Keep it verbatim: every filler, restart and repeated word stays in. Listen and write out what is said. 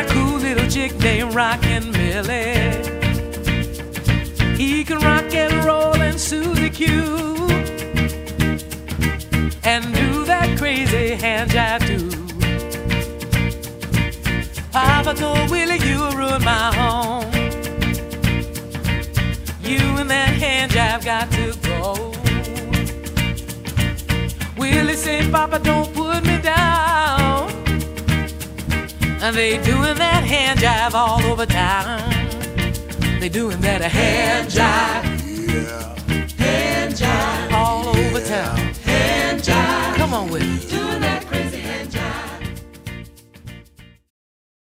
cool little chick named Rockin' Millie. He can rock and roll and Susie Q, and do that crazy hand jive too. Papa told Willie, you'll ruin my home. You and that hand jive got to go. Willie said, Papa, don't put me down. And they doing that hand jive all over town. They doing that a hand jive, Yeah. hand jive all over town. Hand jive. Come on with it.